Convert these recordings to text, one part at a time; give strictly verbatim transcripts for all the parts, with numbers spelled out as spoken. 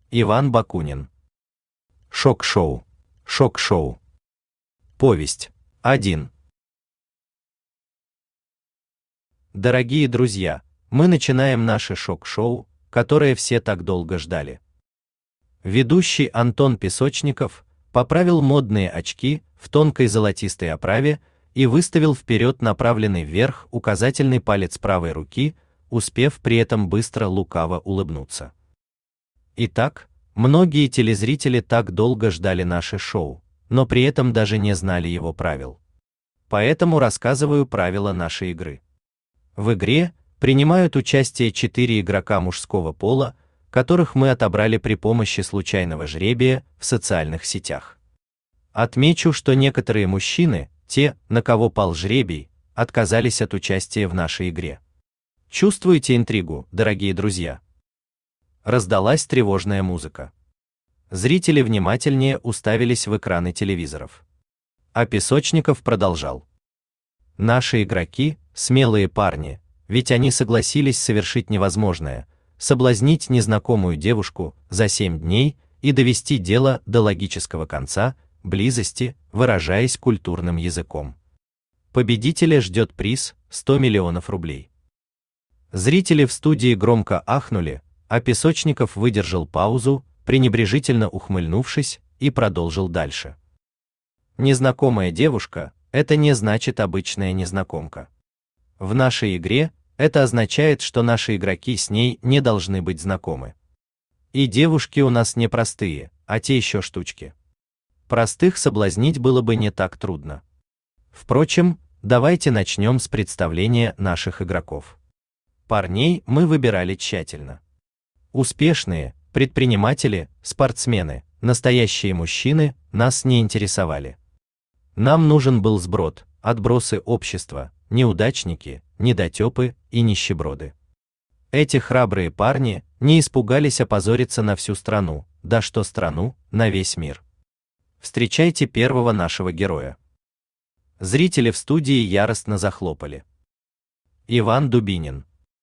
Иван Бакунин. Шок-шоу. Шок-шоу. Повесть. один. Дорогие друзья, мы начинаем наше шок-шоу, которое все так долго ждали. Ведущий Антон Песочников поправил модные очки в тонкой золотистой оправе и выставил вперед направленный вверх указательный палец правой руки, успев при этом быстро лукаво улыбнуться. Итак, многие телезрители так долго ждали наше шоу, но при этом даже не знали его правил. Поэтому рассказываю правила нашей игры. В игре принимают участие четыре игрока мужского пола, которых мы отобрали при помощи случайного жребия в социальных сетях. Отмечу, что некоторые мужчины, те, на кого пал жребий, отказались от участия в нашей игре. Чувствуете интригу, дорогие друзья? Раздалась тревожная музыка. Зрители внимательнее уставились в экраны телевизоров. А Песочников продолжал. Наши игроки – смелые парни, ведь они согласились совершить невозможное – соблазнить незнакомую девушку за семь дней и довести дело до логического конца, близости, выражаясь культурным языком. Победителя ждет приз – сто миллионов рублей. Зрители в студии громко ахнули, а Песочников выдержал паузу, пренебрежительно ухмыльнувшись, и продолжил дальше. Незнакомая девушка – это не значит обычная незнакомка. В нашей игре это означает, что наши игроки с ней не должны быть знакомы. И девушки у нас не простые, а те еще штучки. Простых соблазнить было бы не так трудно. Впрочем, давайте начнем с представления наших игроков. Парней мы выбирали тщательно. Успешные, предприниматели, спортсмены, настоящие мужчины нас не интересовали. Нам нужен был сброд, отбросы общества, неудачники, недотепы и нищеброды. Эти храбрые парни не испугались опозориться на всю страну, да что страну, на весь мир. Встречайте первого нашего героя. Зрители в студии яростно захлопали. Иван Дубинин.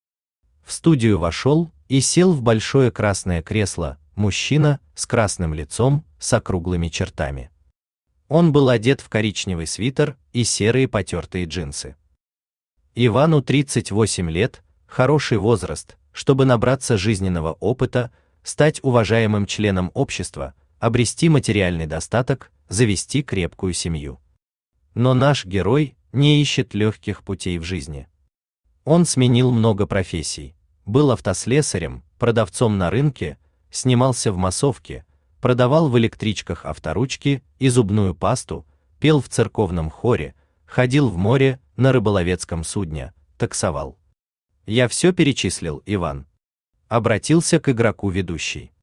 В студию вошел и сел в большое красное кресло мужчина с красным лицом, с округлыми чертами. Он был одет в коричневый свитер и серые потертые джинсы. Ивану тридцать восемь лет, хороший возраст, чтобы набраться жизненного опыта, стать уважаемым членом общества, обрести материальный достаток, завести крепкую семью. Но наш герой не ищет легких путей в жизни. Он сменил много профессий. Был автослесарем, продавцом на рынке, снимался в массовке, продавал в электричках авторучки и зубную пасту, пел в церковном хоре, ходил в море на рыболовецком судне, таксовал. Я все перечислил, Иван. Обратился к игроку ведущий.